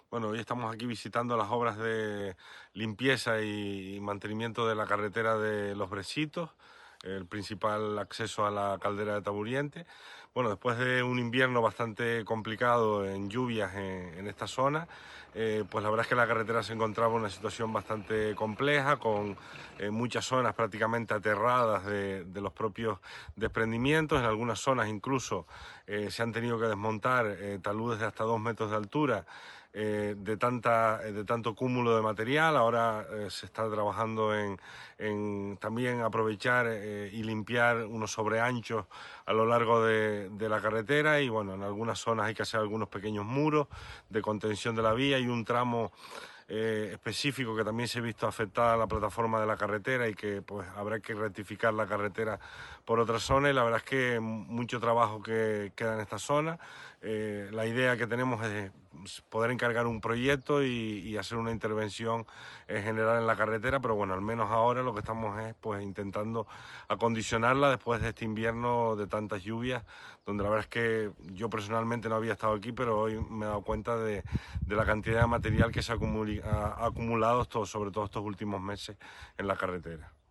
Bueno, hoy estamos aquí visitando las obras de limpieza y mantenimiento de la carretera de Los Bresitos, el principal acceso a la caldera de Taburiente. Bueno, después de un invierno bastante complicado en lluvias en esta zona, pues la verdad es que la carretera se encontraba en una situación bastante compleja, con muchas zonas prácticamente aterradas de los propios desprendimientos. En algunas zonas incluso se han tenido que desmontar taludes de hasta 2 metros de altura de tanto cúmulo de material. Ahora se está trabajando en también aprovechar y limpiar unos sobreanchos a lo largo de la carretera, y bueno, en algunas zonas hay que hacer algunos pequeños muros de contención de la vía y un tramo específico que también se ha visto afectada la plataforma de la carretera, y que pues habrá que rectificar la carretera por otra zona. Y la verdad es que mucho trabajo que queda en esta zona. La idea que tenemos es poder encargar un proyecto y hacer una intervención general en la carretera, pero bueno, al menos ahora lo que estamos es pues intentando acondicionarla después de este invierno de tantas lluvias, donde la verdad es que yo personalmente no había estado aquí, pero hoy me he dado cuenta de la cantidad de material que se ha acumulado sobre todo estos últimos meses en la carretera.